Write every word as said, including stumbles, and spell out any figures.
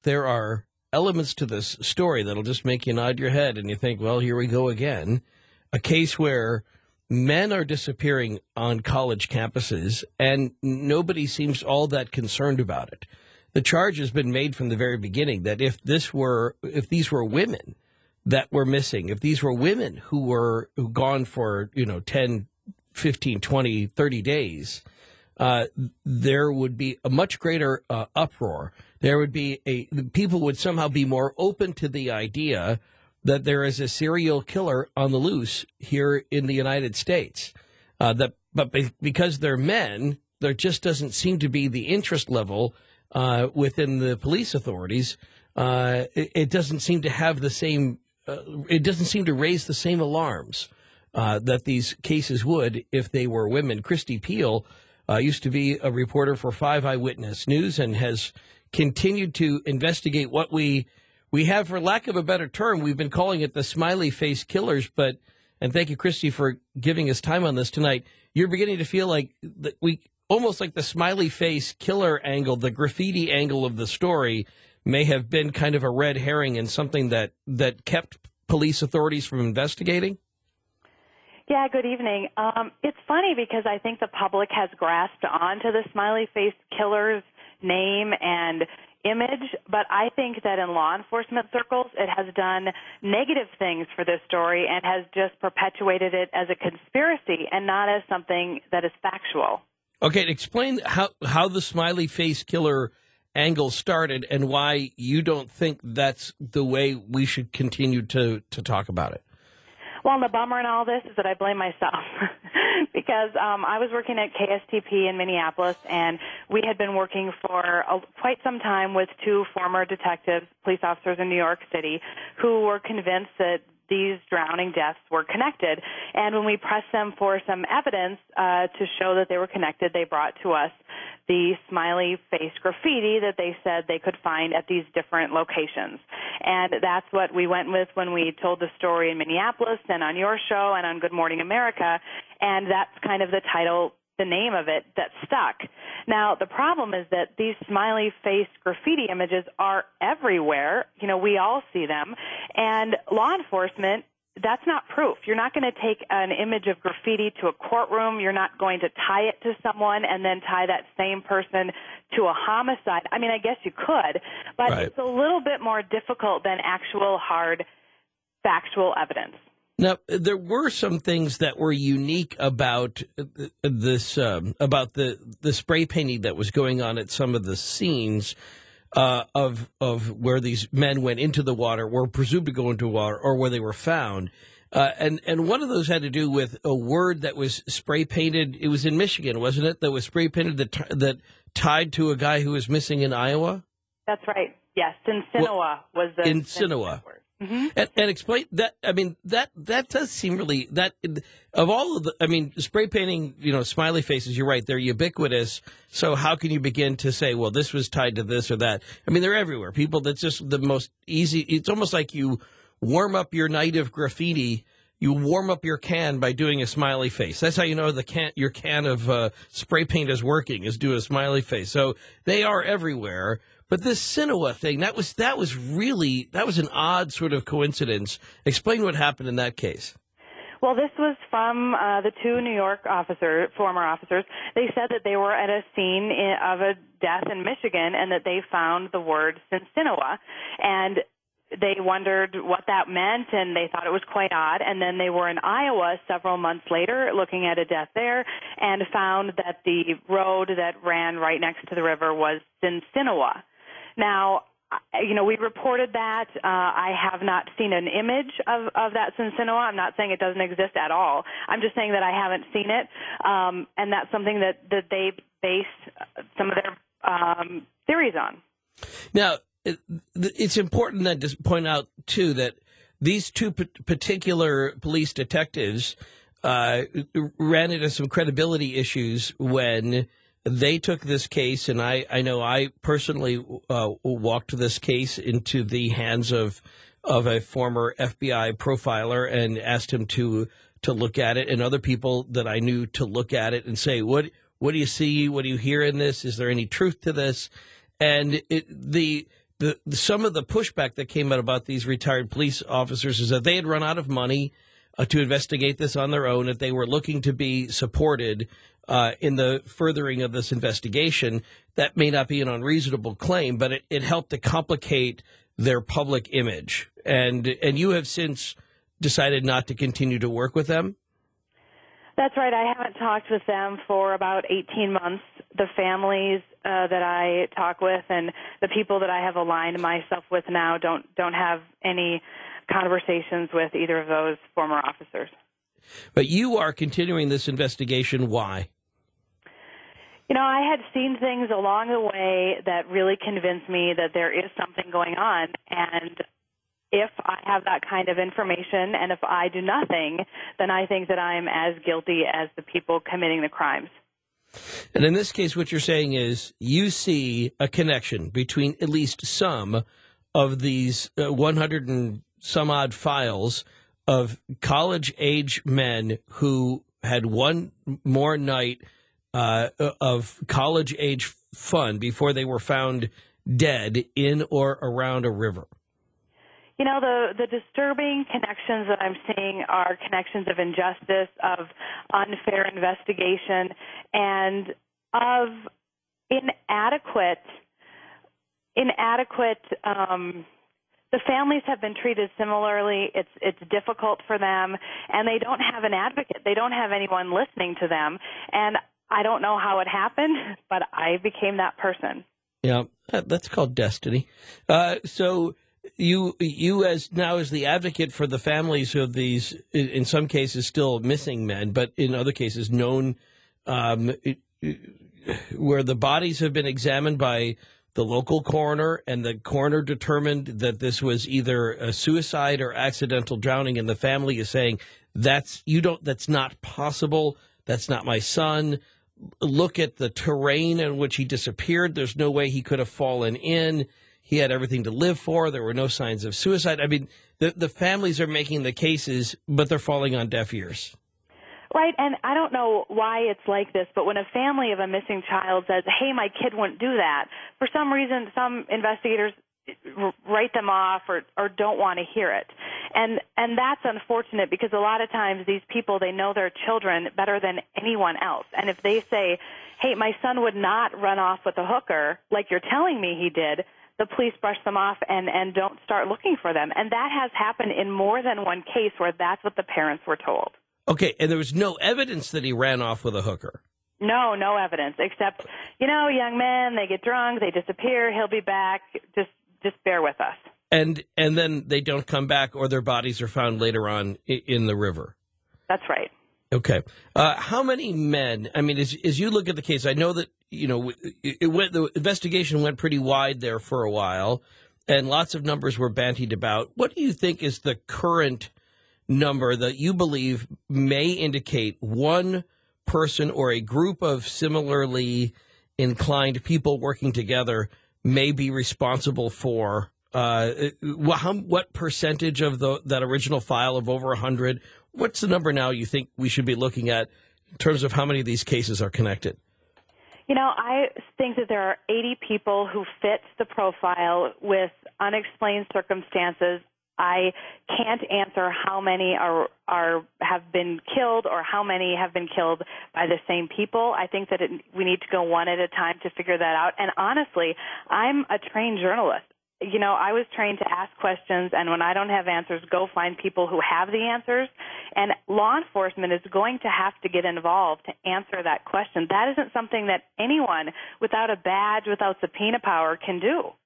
there are elements to this story that'll just make you nod your head and you think, well, here we go again. A case where men are disappearing on college campuses and nobody seems all that concerned about it. The charge has been made from the very beginning that if this were, if these were women that were missing, if these were women who were who gone for, you know, ten, fifteen, twenty, thirty days, uh, there would be a much greater uh, uproar. There would be a, people would somehow be more open to the idea that there is a serial killer on the loose here in the United States. Uh, that, but be, because they're men, there just doesn't seem to be the interest level uh, within the police authorities. Uh, it, it doesn't seem to have the same, uh, it doesn't seem to raise the same alarms uh, that these cases would if they were women. Christy Peel uh, used to be a reporter for Five Eyewitness News and has continued to investigate what we we have, for lack of a better term, we've been calling it the smiley face killers. But, and thank you, Christy, for giving us time on this tonight. You're beginning to feel like that we almost like the smiley face killer angle, the graffiti angle of the story may have been kind of a red herring and something that, that kept police authorities from investigating. Yeah, good evening. Um, it's funny because I think the public has grasped onto the smiley face killer's name and image, but I think that in law enforcement circles, it has done negative things for this story and has just perpetuated it as a conspiracy and not as something that is factual. Okay, explain how, how the smiley face killer angle started and why you don't think that's the way we should continue to, to talk about it. Well, and the bummer in all this is that I blame myself because um, I was working at K S T P in Minneapolis, and we had been working for a, quite some time with two former detectives, police officers in New York City, who were convinced that these drowning deaths were connected. And when we pressed them for some evidence uh, to show that they were connected, they brought to us the smiley face graffiti that they said they could find at these different locations. And that's what we went with when we told the story in Minneapolis and on your show and on Good Morning America. And that's kind of the title, the name of it, that stuck. Now, the problem is that these smiley face graffiti images are everywhere. You know, we all see them. And law enforcement, that's not proof. You're not going to take an image of graffiti to a courtroom. You're not going to tie it to someone and then tie that same person to a homicide. I mean, I guess you could, but right. It's a little bit more difficult than actual hard factual evidence. Now, there were some things that were unique about this, um, about the, the spray painting that was going on at some of the scenes uh, of of where these men went into the water, were presumed to go into water, or where they were found. Uh, and, and one of those had to do with a word that was spray painted. It was in Michigan, wasn't it? That was spray painted that, t- that tied to a guy who was missing in Iowa? That's right. Yes, Sinsinawa well, was the Sinsinawa. word. Mm-hmm. And, and explain that. I mean, that that does seem really that of all of the. I mean, spray painting, you know, smiley faces. You're right; they're ubiquitous. So how can you begin to say, well, this was tied to this or that? I mean, they're everywhere. People. That's just the most easy. It's almost like you warm up your night of graffiti. You warm up your can by doing a smiley face. That's how you know the can your can of uh, spray paint is working. Is do a smiley face. So they are everywhere. But this Sinawa thing, that was that was really, that was an odd sort of coincidence. Explain what happened in that case. Well, this was from uh, the two New York officer, former officers. They said that they were at a scene in, of a death in Michigan and that they found the word Sinsinawa. And they wondered what that meant, and they thought it was quite odd. And then they were in Iowa several months later looking at a death there and found that the road that ran right next to the river was Sinsinawa. Now, you know, we reported that. Uh, I have not seen an image of, of that Sinsinawa. I'm not saying it doesn't exist at all. I'm just saying that I haven't seen it, um, and that's something that, that they base some of their um, theories on. Now, it, it's important then to point out, too, that these two p- particular police detectives uh, ran into some credibility issues when they took this case, and I, I know I personally uh, walked this case into the hands of of a former F B I profiler and asked him to to look at it, and other people that I knew to look at it and say, what what do you see? What do you hear in this? Is there any truth to this? And it, the the, the some of the pushback that came out about these retired police officers is that they had run out of money uh, to investigate this on their own, that they were looking to be supported uh, in the furthering of this investigation. That may not be an unreasonable claim, but it, it helped to complicate their public image. And and you have since decided not to continue to work with them? That's right. I haven't talked with them for about eighteen months. The families uh, that I talk with and the people that I have aligned myself with now don't don't have any conversations with either of those former officers. But you are continuing this investigation. Why? You know, I had seen things along the way that really convinced me that there is something going on, and if I have that kind of information and if I do nothing, then I think that I'm as guilty as the people committing the crimes. And in this case, what you're saying is you see a connection between at least some of these uh, one hundred and some odd files of college-age men who had one more night uh, of college-age fun before they were found dead in or around a river. You know, the, the disturbing connections that I'm seeing are connections of injustice, of unfair investigation, and of inadequate, inadequate, um, the families have been treated similarly. It's, it's difficult for them, and they don't have an advocate. They don't have anyone listening to them, and I don't know how it happened, but I became that person. Yeah, that's called destiny. Uh, so... You, you as now as the advocate for the families of these, in some cases still missing men, but in other cases known, um, where the bodies have been examined by the local coroner, and the coroner determined that this was either a suicide or accidental drowning, and the family is saying that's you don't that's not possible. That's not my son. Look at the terrain in which he disappeared. There's no way he could have fallen in. He had everything to live for. There were no signs of suicide. I mean, the, the families are making the cases, but they're falling on deaf ears. Right, and I don't know why it's like this, but when a family of a missing child says, hey, my kid wouldn't do that, for some reason some investigators write them off or, or don't want to hear it. And and that's unfortunate because a lot of times these people, they know their children better than anyone else. And if they say, hey, my son would not run off with a hooker like you're telling me he did, the police brush them off and, and don't start looking for them. And that has happened in more than one case where that's what the parents were told. Okay, and there was no evidence that he ran off with a hooker? No, no evidence, except, you know, young men, they get drunk, they disappear, he'll be back, just just bear with us. And and then they don't come back or their bodies are found later on in the river? That's right. Okay. Uh, how many men, I mean, as, as you look at the case, I know that, you know, it, it went, the investigation went pretty wide there for a while, and lots of numbers were bandied about. What do you think is the current number that you believe may indicate one person or a group of similarly inclined people working together may be responsible for uh, how, what percentage of the, that original file of over one hundred? What's the number now you think we should be looking at in terms of how many of these cases are connected? You know, I think that there are eighty people who fit the profile with unexplained circumstances. I can't answer how many are are have been killed or how many have been killed by the same people. I think that it, we need to go one at a time to figure that out. And honestly, I'm a trained journalist. You know, I was trained to ask questions, and when I don't have answers, go find people who have the answers. And law enforcement is going to have to get involved to answer that question. That isn't something that anyone without a badge, without subpoena power can do.